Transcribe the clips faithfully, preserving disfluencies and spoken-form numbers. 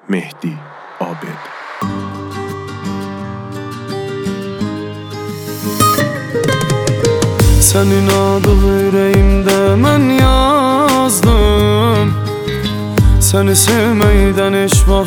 Mehdi Abed. Senin adın yüreğimde ben yazdım. Seni sevmeyden hiç bak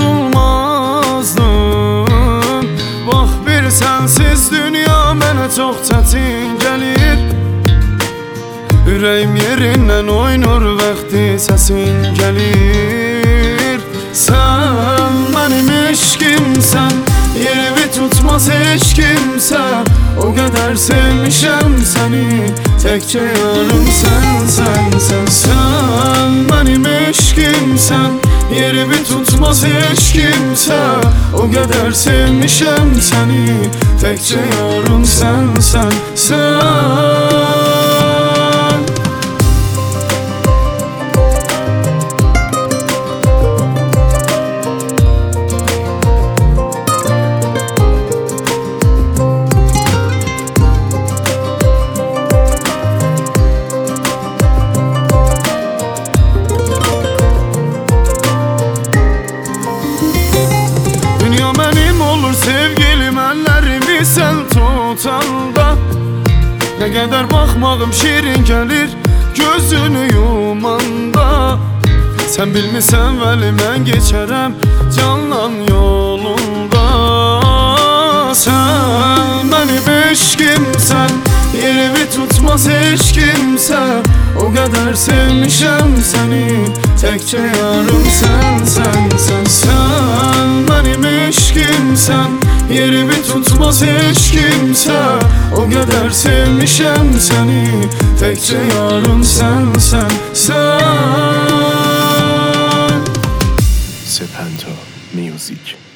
yorulmazdım. Bak bir sensiz dünya mənə çox çətin gəlir. Ürəyim yerindən oynur vaxtı səsin gəlir. Sən mənim eşqimsən, yerimi tutmaz heç kimsə. O qədər sevmişəm səni, təkcə yarım sən, sən, sən. Sən mənim eşqimsən, yerimi tutmaz heç kimsə. O qədər sevmişəm səni, təkcə yarım sən, sən, sən. Sevgilim əllərimi sən tutanda, nə qədər baxmağım şirin gəlir gözünü yumanda. Sən bilmirsən vəli mən keçərəm canlan yolunda. Sən mənim eşqimsən, yerimi tutmaz heç kimsə. O qədər sevmişəm səni, təkcə yarım sən, sən, sən. Sən mənim eşqimsən, yerimi tutmaz heç kimsə. O qədər sevmişəm səni, təkcə yarım sən, sən, sən. Sepento Music.